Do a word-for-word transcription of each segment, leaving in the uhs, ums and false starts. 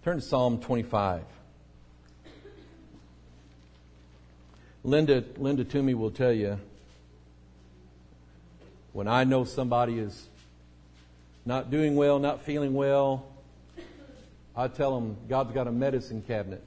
Turn to Psalm twenty-five. Linda, Linda Toomey will tell you, when I know somebody is not doing well, not feeling well, I tell them God's got a medicine cabinet.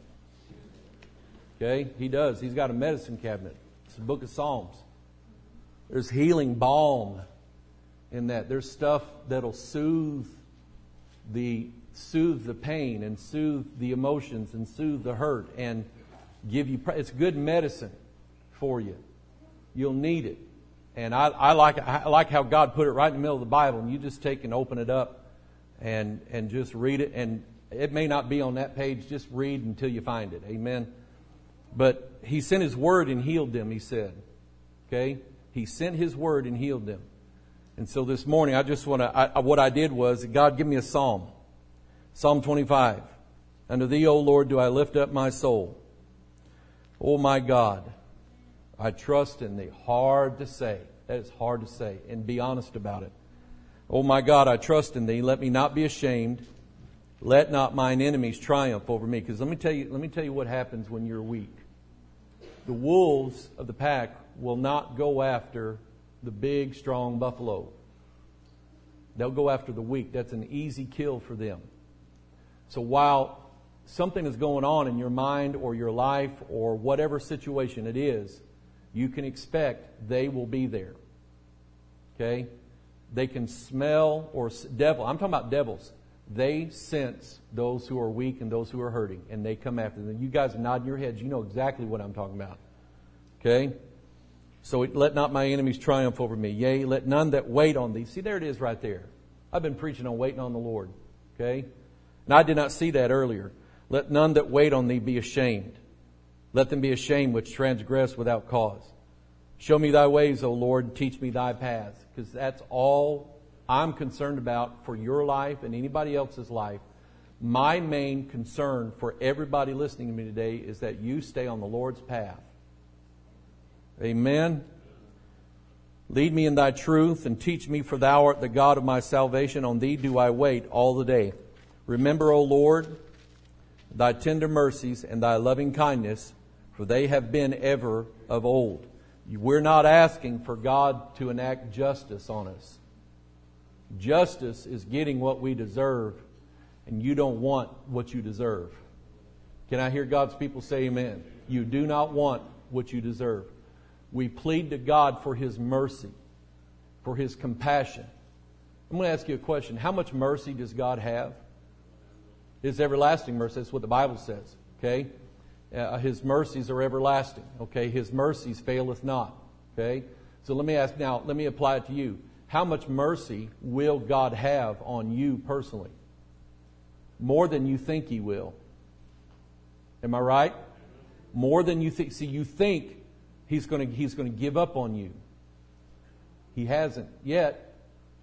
Okay? He does. He's got a medicine cabinet. It's the book of Psalms. There's healing balm in that. There's stuff that'll soothe the soothe the pain and soothe the emotions and soothe the hurt and give you. It's good medicine for you. You'll need it. And I, I like I like how God put it right in the middle of the Bible, and you just take and open it up and and just read it. And it may not be on that page. Just read until you find it. Amen. But He sent His word and healed them, He said. Okay? He sent His word and healed them. And so this morning, I just want to, I, what I did was, God, give me a psalm. Psalm twenty-five. Unto Thee, O Lord, do I lift up my soul. O my God, I trust in Thee. Hard to say. That is hard to say. And be honest about it. O my God, I trust in Thee. Let me not be ashamed. Let not mine enemies triumph over me. Because let me tell you, let me tell you what happens when you're weak. The wolves of the pack will not go after the big, strong buffalo. They'll go after the weak. That's an easy kill for them. So while something is going on in your mind or your life or whatever situation it is, you can expect they will be there. Okay? They can smell or devil. I'm talking about devils. They sense those who are weak and those who are hurting, and they come after them. You guys are nodding your heads. You know exactly what I'm talking about. Okay? So let not my enemies triumph over me. Yea, let none that wait on Thee. See, there it is right there. I've been preaching on waiting on the Lord. Okay? And I did not see that earlier. Let none that wait on Thee be ashamed. Let them be ashamed which transgress without cause. Show me Thy ways, O Lord, and teach me Thy paths. Because that's all I'm concerned about for your life and anybody else's life. My main concern for everybody listening to me today is that you stay on the Lord's path. Amen. Lead me in Thy truth and teach me, for Thou art the God of my salvation. On Thee do I wait all the day. Remember, O Lord, Thy tender mercies and Thy loving kindness, for they have been ever of old. We're not asking for God to enact justice on us. Justice is getting what we deserve, and you don't want what you deserve. Can I hear God's people say amen? You do not want what you deserve. We plead to God for His mercy, for His compassion. I'm going to ask you a question. How much mercy does God have? His everlasting mercy. That's what the Bible says. Okay? Uh, His mercies are everlasting. Okay? His mercies faileth not. Okay? So let me ask now, let me apply it to you. How much mercy will God have on you personally? More than you think He will. Am I right? More than you think. See, you think He's going to, He's going to give up on you. He hasn't yet.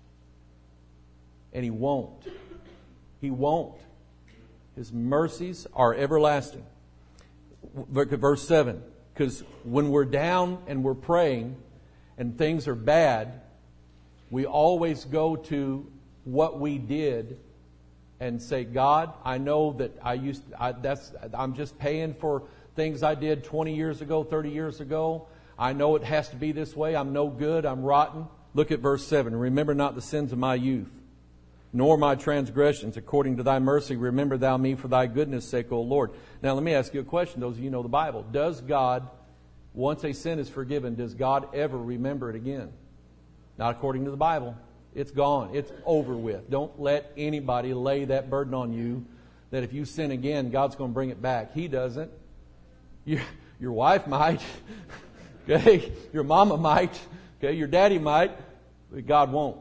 And He won't. He won't. His mercies are everlasting. Look at verse seven. Because when we're down and we're praying and things are bad, we always go to what we did and say, God, I know that I used I, that's I'm just paying for things I did twenty years ago, thirty years ago. I know it has to be this way. I'm no good. I'm rotten. Look at verse seven. Remember not the sins of my youth, nor my transgressions. According to Thy mercy, remember Thou me for Thy goodness' sake, O Lord. Now let me ask you a question, those of you who know the Bible. Does God, once a sin is forgiven, does God ever remember it again? Not according to the Bible. It's gone. It's over with. Don't let anybody lay that burden on you that if you sin again, God's going to bring it back. He doesn't. Your, your wife might. Okay? Your mama might. Okay? Your daddy might. But God won't.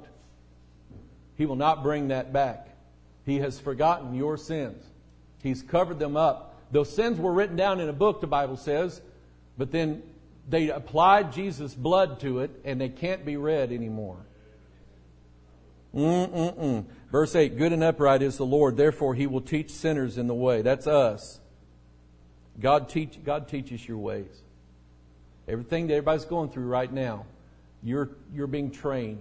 He will not bring that back. He has forgotten your sins. He's covered them up. Those sins were written down in a book, the Bible says, but then they applied Jesus' blood to it, and they can't be read anymore. Mm-mm-mm. Verse eight, good and upright is the Lord, therefore He will teach sinners in the way. That's us. God teach. God teaches your ways. Everything that everybody's going through right now, you're you're being trained.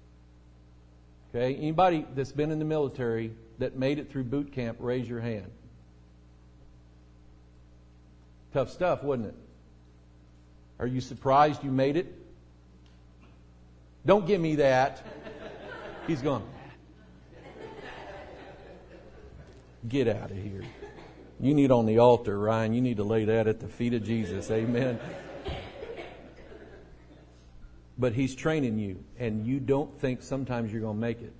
Okay? Anybody that's been in the military that made it through boot camp, raise your hand. Tough stuff, wasn't it? Are you surprised you made it? Don't give me that. He's going, get out of here. You need on the altar, Ryan. You need to lay that at the feet of Jesus. Amen. But He's training you, and you don't think sometimes you're going to make it.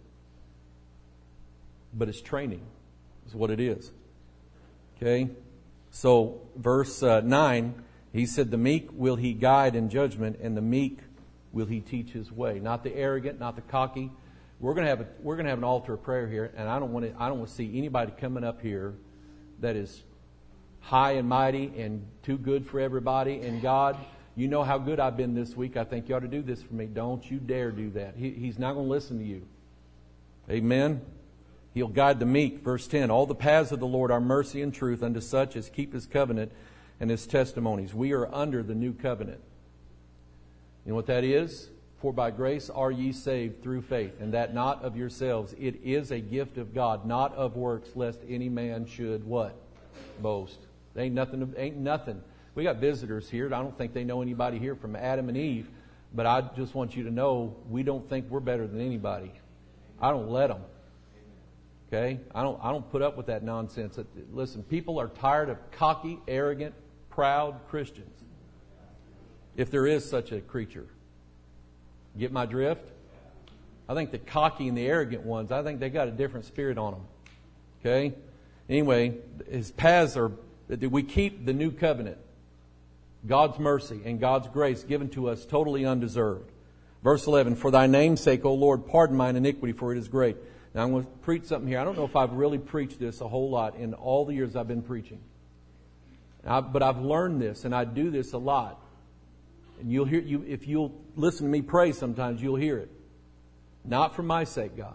But it's training. Is what it is. Okay? So, verse uh, nine, He said, the meek will He guide in judgment, and the meek will He teach His way. Not the arrogant, not the cocky. We're going to have a, we're going to have an altar of prayer here, and I don't want to I don't want to see anybody coming up here that is high and mighty and too good for everybody. And God, you know how good I've been this week. I think you ought to do this for me. Don't you dare do that. He, he's not going to listen to you. Amen. He'll guide the meek. Verse ten, all the paths of the Lord are mercy and truth unto such as keep His covenant and His testimonies. We are under the new covenant. You know what that is? For by grace are ye saved through faith, and that not of yourselves. It is a gift of God, not of works, lest any man should what? Boast. There ain't nothing. Ain't nothing. We got visitors here. I don't think they know anybody here from Adam and Eve, but I just want you to know we don't think we're better than anybody. I don't let them. Okay? I don't. I don't put up with that nonsense. Listen, people are tired of cocky, arrogant, proud Christians. If there is such a creature. Get my drift? I think the cocky and the arrogant ones, I think they got a different spirit on them. Okay? Anyway, His paths are, we keep the new covenant. God's mercy and God's grace given to us totally undeserved. Verse eleven, for Thy name's sake, O Lord, pardon mine iniquity, for it is great. Now I'm going to preach something here. I don't know if I've really preached this a whole lot in all the years I've been preaching. I, but I've learned this, and I do this a lot. And you'll hear you if you'll listen to me pray sometimes, you'll hear it. Not for my sake, God.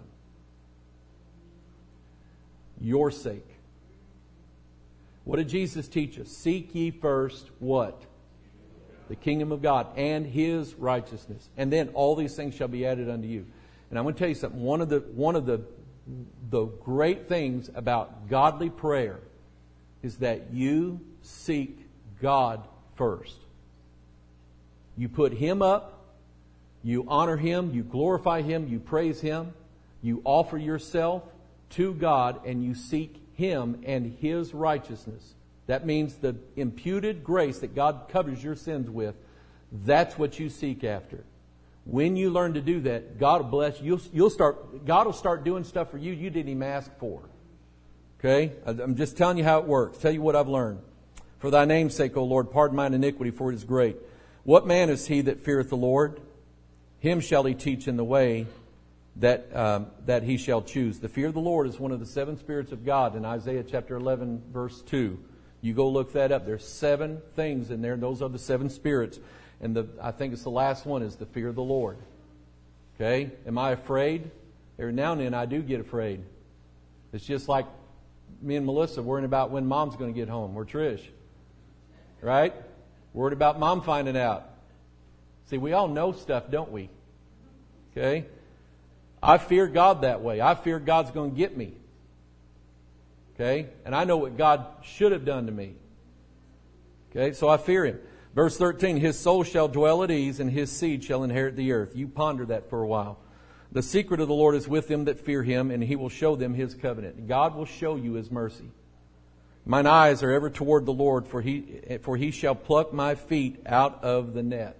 Your sake. What did Jesus teach us? Seek ye first what? The kingdom of God and His righteousness. And then all these things shall be added unto you. And I'm going to tell you something. One of the one of the the great things about godly prayer is that you seek God first. You put Him up, you honor Him, you glorify Him, you praise Him, you offer yourself to God, and you seek Him and His righteousness. That means the imputed grace that God covers your sins with. That's what you seek after. When you learn to do that, God will bless you. You'll, you'll start, God will start doing stuff for you you didn't even ask for. Okay? I'm just telling you how it works. Tell you what I've learned. For Thy name's sake, O Lord, pardon mine iniquity, for it is great. What man is he that feareth the Lord? Him shall He teach in the way that um, that he shall choose. The fear of the Lord is one of the seven spirits of God in Isaiah chapter eleven, verse two. You go look that up. There's seven things in there, and those are the seven spirits. And the I think it's the last one is the fear of the Lord. Okay? Am I afraid? Every now and then I do get afraid. It's just like me and Melissa worrying about when Mom's going to get home, or Trish. Right? Worried about Mom finding out. See, we all know stuff, don't we? Okay? I fear God that way. I fear God's going to get me. Okay? And I know what God should have done to me. Okay? So I fear Him. Verse thirteen, His soul shall dwell at ease, and His seed shall inherit the earth. You ponder that for a while. The secret of the Lord is with them that fear Him, and He will show them His covenant. God will show you His mercy. Mine eyes are ever toward the Lord, for he, for he shall pluck my feet out of the net.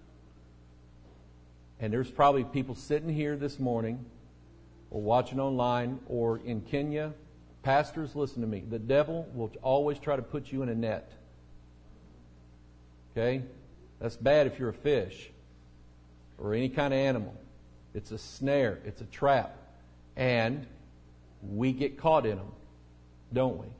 And there's probably people sitting here this morning, or watching online, or in Kenya. Pastors, listen to me. The devil will always try to put you in a net. Okay? That's bad if you're a fish, or any kind of animal. It's a snare. It's a trap. And we get caught in them, don't we?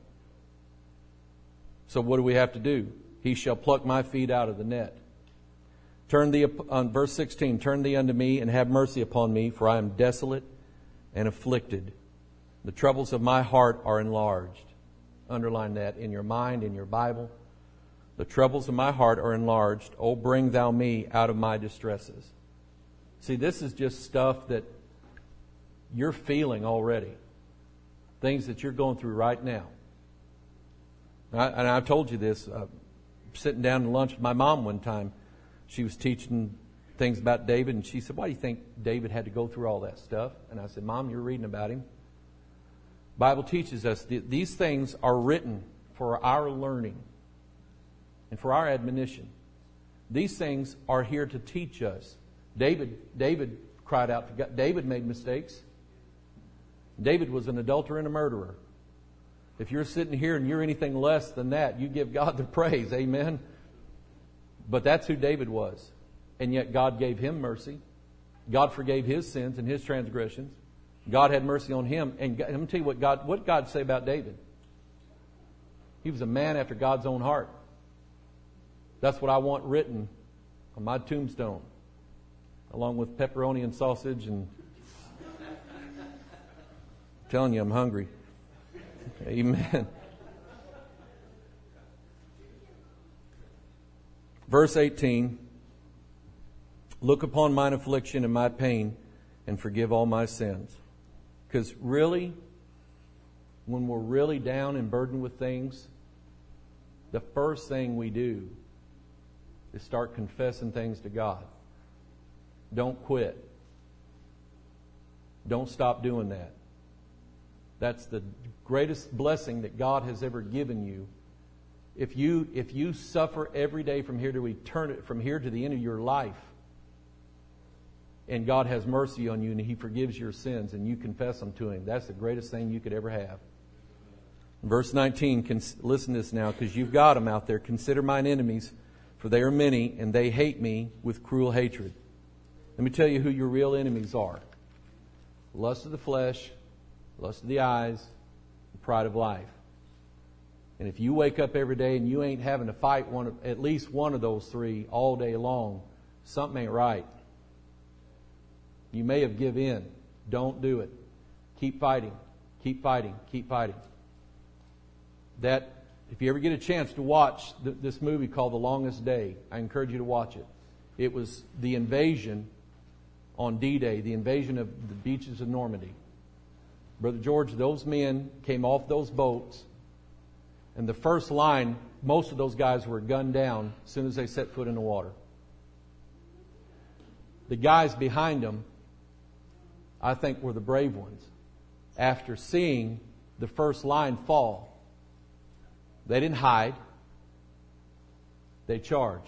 So what do we have to do? He shall pluck my feet out of the net. Turn thee, on verse sixteen, turn thee unto me and have mercy upon me, for I am desolate and afflicted. The troubles of my heart are enlarged. Underline that in your mind, in your Bible. The troubles of my heart are enlarged. Oh, bring thou me out of my distresses. See, this is just stuff that you're feeling already. Things that you're going through right now. And, I, and I've told you this. Uh, sitting down to lunch with my mom one time. She was teaching things about David, and she said, why do you think David had to go through all that stuff? And I said, Mom, you're reading about him. Bible teaches us that these things are written for our learning and for our admonition. These things are here to teach us. David, David cried out to God. David made mistakes. David was an adulterer and a murderer. If you're sitting here and you're anything less than that, you give God the praise. Amen. But that's who David was. And yet God gave him mercy. God forgave his sins and his transgressions. God had mercy on him. And God, let me tell you what God, what God say about David. He was a man after God's own heart. That's what I want written on my tombstone, along with pepperoni and sausage. And I'm telling you, I'm hungry. Amen. Verse eighteen. Look upon mine affliction and my pain and forgive all my sins. Because really, when we're really down and burdened with things, the first thing we do is start confessing things to God. Don't quit. Don't stop doing that. That's the greatest blessing that God has ever given you. If you if you suffer every day from here to eternity, from here to the end of your life, and God has mercy on you and He forgives your sins and you confess them to Him, that's the greatest thing you could ever have. Verse nineteen, listen to this now, because you've got them out there. Consider mine enemies, for they are many, and they hate me with cruel hatred. Let me tell you who your real enemies are. Lust of the flesh, lust of the eyes, and pride of life. And if you wake up every day and you ain't having to fight one of, at least one of those three all day long, something ain't right. You may have given in. Don't do it. Keep fighting. Keep fighting. Keep fighting. That, if you ever get a chance to watch th- this movie called The Longest Day, I encourage you to watch it. It was the invasion on D-Day, the invasion of the beaches of Normandy. Brother George, those men came off those boats, and the first line, most of those guys were gunned down as soon as they set foot in the water. The guys behind them, I think, were the brave ones. After seeing the first line fall, they didn't hide. They charged.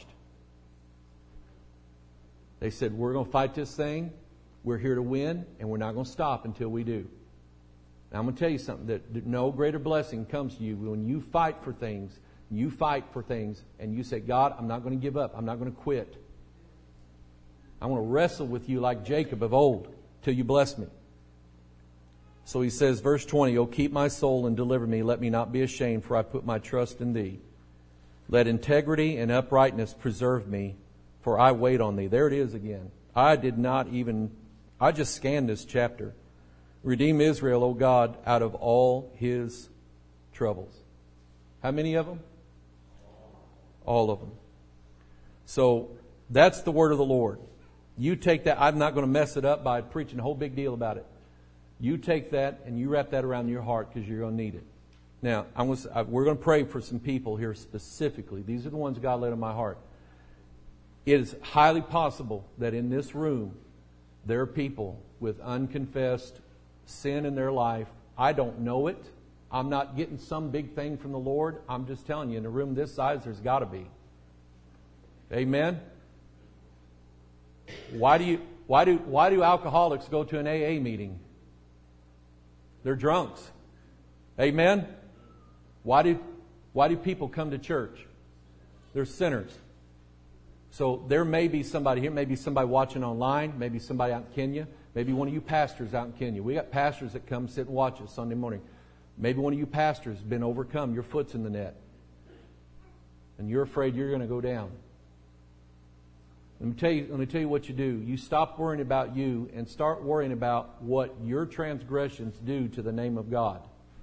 They said, we're going to fight this thing. We're here to win, and we're not going to stop until we do. Now, I'm going to tell you something, that no greater blessing comes to you when you fight for things, you fight for things, and you say, God, I'm not going to give up. I'm not going to quit. I want to wrestle with you like Jacob of old till you bless me. So he says, verse twenty, O keep my soul and deliver me. Let me not be ashamed, for I put my trust in thee. Let integrity and uprightness preserve me, for I wait on thee. There it is again. I did not even, I just scanned this chapter. Redeem Israel, O God, out of all his troubles. How many of them? All of them. So that's the word of the Lord. You take that. I'm not going to mess it up by preaching a whole big deal about it. You take that and you wrap that around your heart, because you're going to need it. Now, I'm going to, we're going to pray for some people here specifically. These are the ones God laid on my heart. It is highly possible that in this room there are people with unconfessed sin in their life. I don't know it. I'm not getting some big thing from the Lord. I'm just telling you, in a room this size, there's got to be. Amen? Why do you, why do, why do alcoholics go to an A A meeting? They're drunks. Amen? Why do, why do people come to church? They're sinners. So there may be somebody here, maybe somebody watching online, maybe somebody out in Kenya, maybe one of you pastors out in Kenya. We got pastors that come sit and watch us Sunday morning. Maybe one of you pastors has been overcome. Your foot's in the net. And you're afraid you're going to go down. Let me tell you, let me tell you what you do. You stop worrying about you and start worrying about what your transgressions do to the name of God.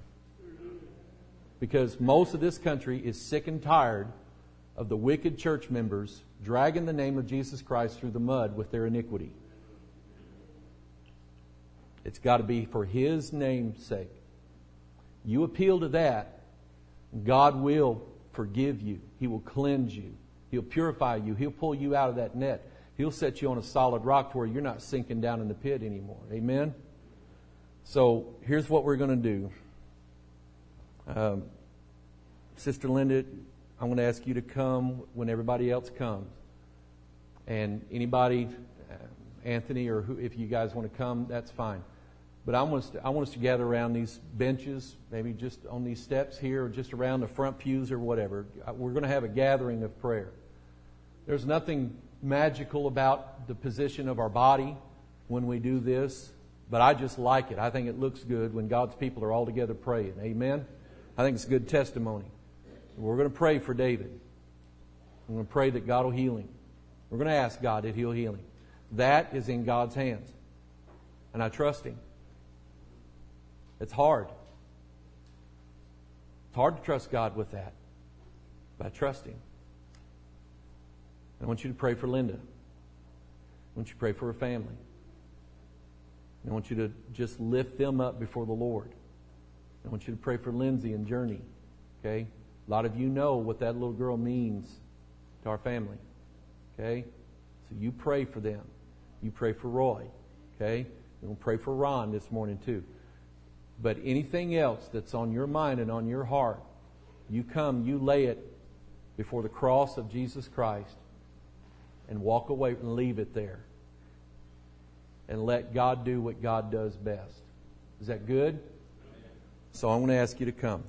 Because most of this country is sick and tired of the wicked church members dragging the name of Jesus Christ through the mud with their iniquity. It's got to be for His name's sake. You appeal to that, God will forgive you. He will cleanse you. He'll purify you. He'll pull you out of that net. He'll set you on a solid rock to where you're not sinking down in the pit anymore. Amen? So here's what we're going to do. Um, Sister Linda, I'm going to ask you to come when everybody else comes. And anybody, uh, Anthony, or who, if you guys want to come, that's fine. But I want us to, I want us to gather around these benches, maybe just on these steps here, or just around the front pews or whatever. We're going to have a gathering of prayer. There's nothing magical about the position of our body when we do this, but I just like it. I think it looks good when God's people are all together praying. Amen? I think it's a good testimony. We're going to pray for David. We're going to pray that God will heal him. We're going to ask God that He'll heal him. That is in God's hands. And I trust Him. It's hard. It's hard to trust God with that. But I trust Him. I want you to pray for Linda. I want you to pray for her family. I want you to just lift them up before the Lord. I want you to pray for Lindsay and Journey. Okay? A lot of you know what that little girl means to our family. Okay? So you pray for them. You pray for Roy. Okay? And we'll pray for Ron this morning too. But anything else that's on your mind and on your heart, you come, you lay it before the cross of Jesus Christ and walk away and leave it there. And let God do what God does best. Is that good? So I'm going to ask you to come.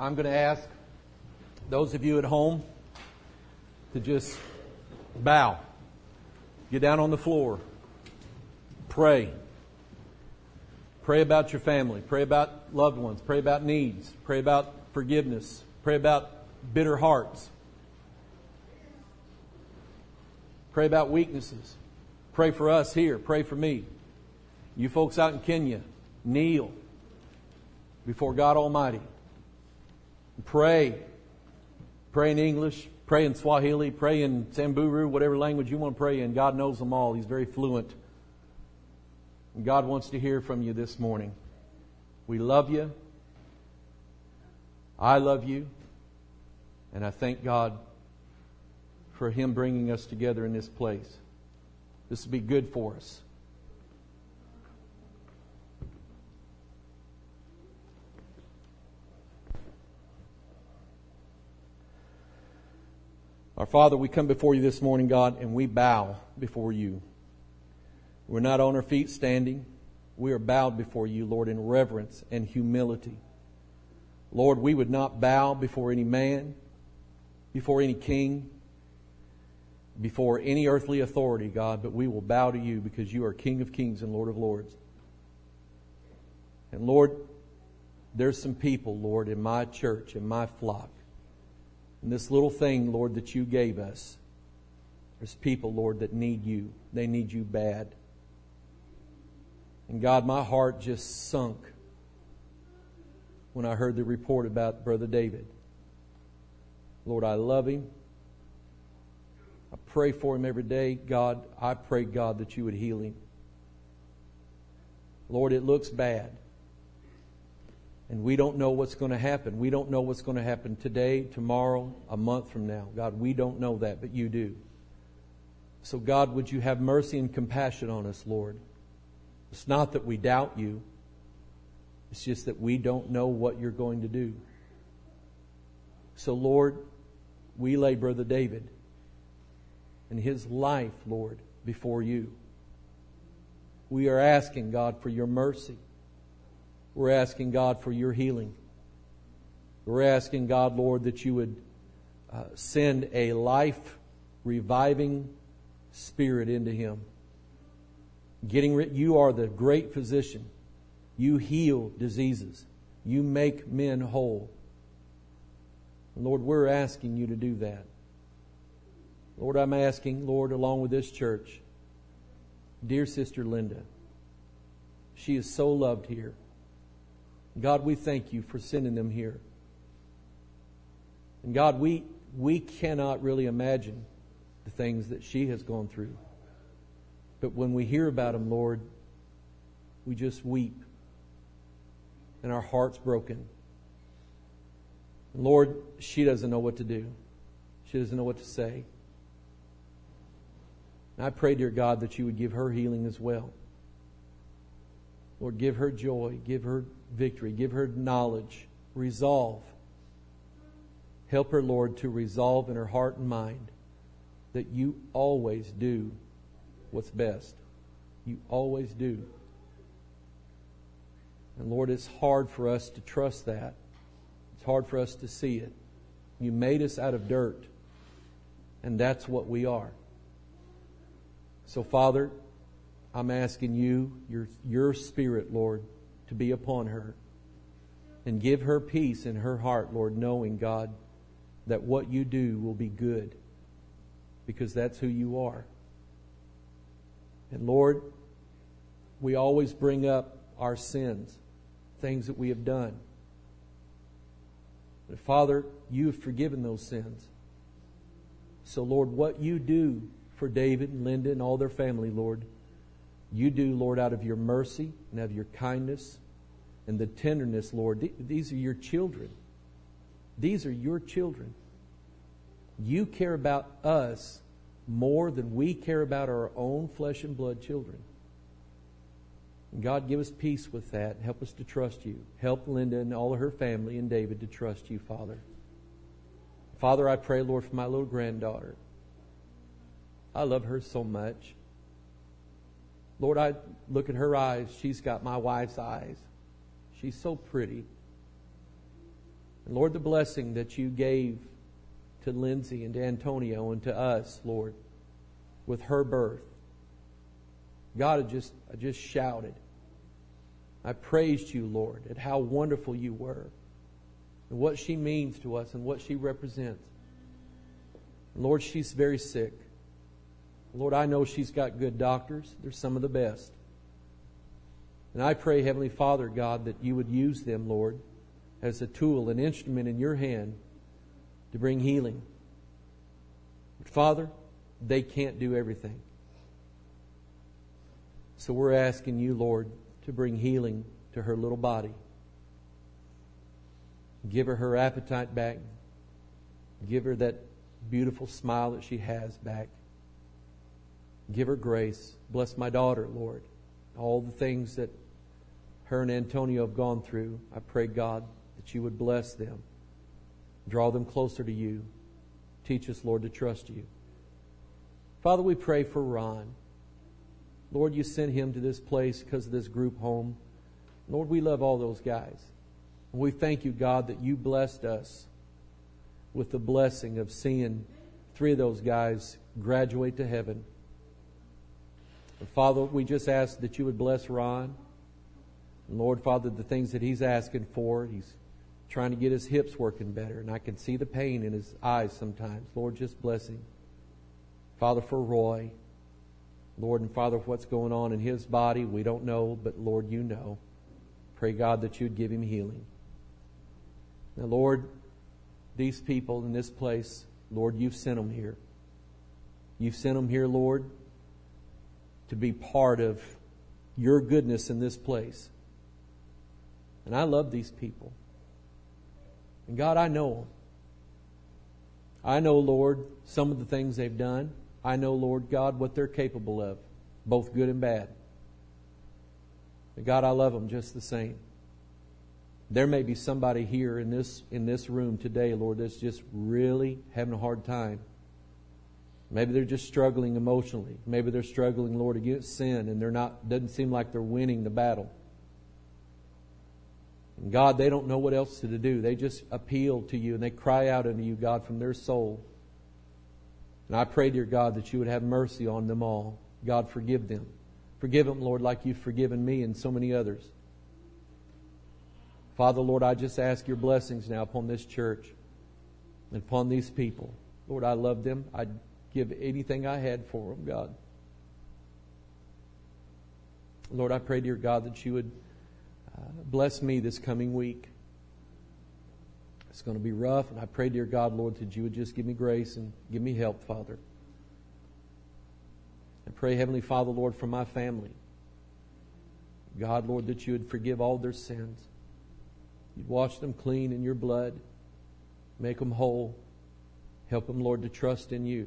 I'm going to ask those of you at home to just bow. Get down on the floor. Pray. Pray about your family. Pray about loved ones. Pray about needs. Pray about forgiveness. Pray about bitter hearts. Pray about weaknesses. Pray for us here. Pray for me. You folks out in Kenya, kneel before God Almighty. Pray. Pray in English. Pray in Swahili. Pray in Samburu, whatever language you want to pray in. God knows them all. He's very fluent. And God wants to hear from you this morning. We love you. I love you. And I thank God for Him bringing us together in this place. This will be good for us. Our Father, we come before you this morning, God, and we bow before you. We're not on our feet standing. We are bowed before you, Lord, in reverence and humility. Lord, we would not bow before any man, before any king, before any earthly authority, God, but we will bow to you because you are King of kings and Lord of lords. And Lord, there's some people, Lord, in my church, in my flock, in this little thing, Lord, that you gave us. There's people, Lord, that need you. They need you bad. And God, my heart just sunk when I heard the report about Brother David. Lord, I love him. I pray for him every day. God, I pray, God, that you would heal him. Lord, it looks bad. And we don't know what's going to happen. We don't know what's going to happen today, tomorrow, a month from now. God, we don't know that, but you do. So God, would you have mercy and compassion on us, Lord? It's not that we doubt you. It's just that we don't know what you're going to do. So Lord, we lay Brother David and his life, Lord, before you. We are asking, God, for your mercy. We're asking, God, for your healing. We're asking, God, Lord, that you would uh, send a life-reviving spirit into him. Getting rid- you are the great physician. You heal diseases. You make men whole. And Lord, we're asking you to do that. Lord, I'm asking, Lord, along with this church, dear Sister Linda, she is so loved here. God, we thank you for sending them here. And God, we we cannot really imagine the things that she has gone through. But when we hear about them, Lord, we just weep. And our heart's broken. And Lord, she doesn't know what to do. She doesn't know what to say. And I pray, dear God, that you would give her healing as well. Lord, give her joy, give her victory, give her knowledge, resolve. Help her, Lord, to resolve in her heart and mind that you always do what's best. You always do. And Lord, it's hard for us to trust that. It's hard for us to see it. You made us out of dirt, and that's what we are. So, Father, I'm asking you, your, your Spirit, Lord, to be upon her and give her peace in her heart, Lord, knowing, God, that what you do will be good because that's who you are. And Lord, we always bring up our sins, things that we have done. But Father, you have forgiven those sins. So Lord, what you do for David and Linda and all their family, Lord, you do, Lord, out of your mercy and out of your kindness and the tenderness, Lord. These are your children. These are your children. You care about us more than we care about our own flesh and blood children. And God, give us peace with that. Help us to trust you. Help Linda and all of her family and David to trust you, Father. Father, I pray, Lord, for my little granddaughter. I love her so much. Lord, I look at her eyes. She's got my wife's eyes. She's so pretty. And Lord, the blessing that you gave to Lindsay and to Antonio and to us, Lord, with her birth. God, I just, I just shouted. I praised you, Lord, at how wonderful you were and what she means to us and what she represents. Lord, she's very sick. Lord, I know she's got good doctors. They're some of the best. And I pray, Heavenly Father, God, that you would use them, Lord, as a tool, an instrument in your hand to bring healing. But Father, they can't do everything. So we're asking you, Lord, to bring healing to her little body. Give her her appetite back. Give her that beautiful smile that she has back. Give her grace. Bless my daughter, Lord. All the things that her and Antonio have gone through, I pray, God, that you would bless them. Draw them closer to you. Teach us, Lord, to trust you. Father, we pray for Ron. Lord, you sent him to this place because of this group home. Lord, we love all those guys. And we thank you, God, that you blessed us with the blessing of seeing three of those guys graduate to heaven. And Father, we just ask that you would bless Ron. And Lord, Father, the things that he's asking for, he's trying to get his hips working better. And I can see the pain in his eyes sometimes. Lord, just bless him. Father, for Roy. Lord and Father, what's going on in his body, we don't know, but Lord, you know. Pray, God, that you'd give him healing. Now, Lord, these people in this place, Lord, you've sent them here. You've sent them here, Lord, to be part of your goodness in this place. And I love these people. And God, I know them. I know, Lord, some of the things they've done. I know, Lord God, what they're capable of, both good and bad. But God, I love them just the same. There may be somebody here in this in this room today, Lord, that's just really having a hard time. Maybe they're just struggling emotionally. Maybe they're struggling, Lord, against sin, and they're not. Doesn't seem like they're winning the battle. And God, they don't know what else to do. They just appeal to you and they cry out unto you, God, from their soul. And I pray, dear God, that you would have mercy on them all. God, forgive them. Forgive them, Lord, like you've forgiven me and so many others. Father, Lord, I just ask your blessings now upon this church and upon these people. Lord, I love them. I'd give anything I had for them, God. Lord, I pray, dear God, that you would uh, bless me this coming week. It's going to be rough, and I pray, dear God, Lord, that you would just give me grace and give me help, Father. I pray, Heavenly Father, Lord, for my family. God, Lord, that you would forgive all their sins. You'd wash them clean in your blood. Make them whole. Help them, Lord, to trust in you.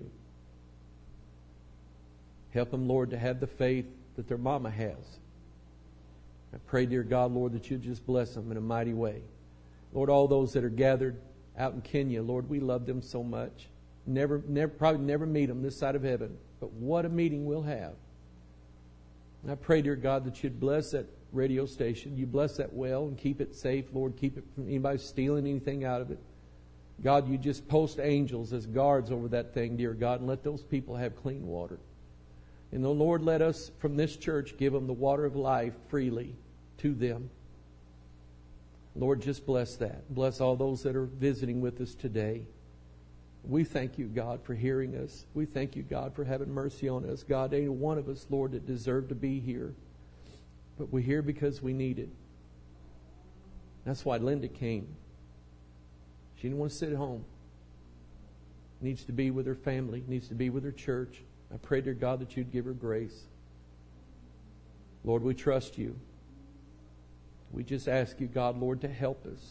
Help them, Lord, to have the faith that their mama has. I pray, dear God, Lord, that you'd just bless them in a mighty way. Lord, all those that are gathered out in Kenya, Lord, we love them so much. Never, never, probably never meet them this side of heaven. But what a meeting we'll have. And I pray, dear God, that you'd bless that radio station. You bless that well and keep it safe, Lord. Keep it from anybody stealing anything out of it. God, you just post angels as guards over that thing, dear God, and let those people have clean water. And the Lord, let us from this church give them the water of life freely to them. Lord, just bless that. Bless all those that are visiting with us today. We thank you, God, for hearing us. We thank you, God, for having mercy on us. God, ain't one of us, Lord, that deserve to be here. But we're here because we need it. That's why Linda came. She didn't want to sit at home. Needs to be with her family. Needs to be with her church. I pray, dear God, that you'd give her grace. Lord, we trust you. We just ask you, God, Lord, to help us.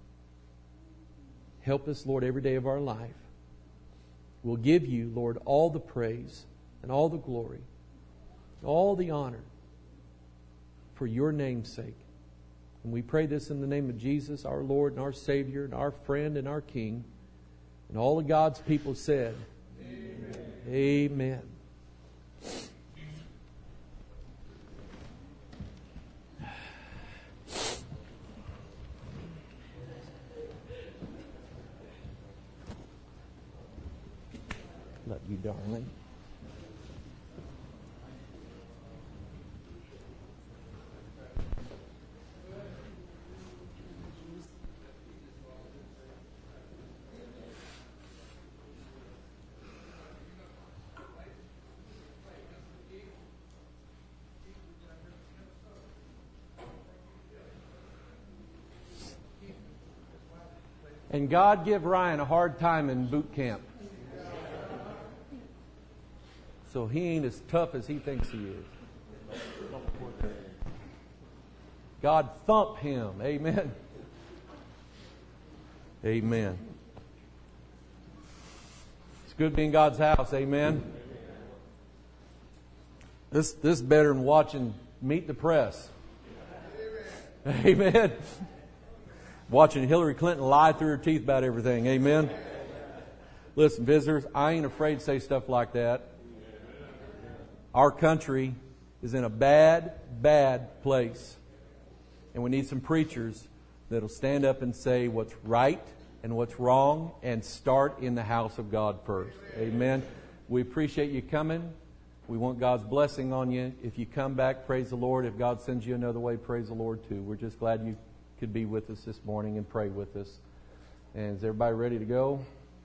Help us, Lord, every day of our life. We'll give you, Lord, all the praise and all the glory, all the honor for your name's sake. And we pray this in the name of Jesus, our Lord and our Savior and our friend and our King. And all of God's people said, Amen. Amen. Love you, darling. And God give Ryan a hard time in boot camp. So he ain't as tough as he thinks he is. God thump him. Amen. Amen. It's good being in God's house. Amen. This this is better than watching Meet the Press. Amen. Watching Hillary Clinton lie through her teeth about everything. Amen. Listen, visitors, I ain't afraid to say stuff like that. Our country is in a bad, bad place. And we need some preachers that'll stand up and say what's right and what's wrong and start in the house of God first. Amen. We appreciate you coming. We want God's blessing on you. If you come back, praise the Lord. If God sends you another way, praise the Lord too. We're just glad you could be with us this morning and pray with us. And is everybody ready to go?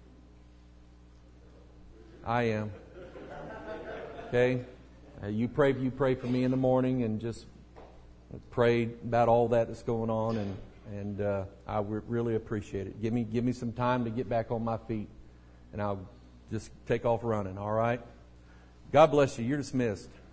I am. Okay? Uh, you pray you pray for me in the morning and just pray about all that that's going on, and and uh, I re- really appreciate it. Give me give me some time to get back on my feet, and I'll just take off running. All right? God bless you. You're dismissed.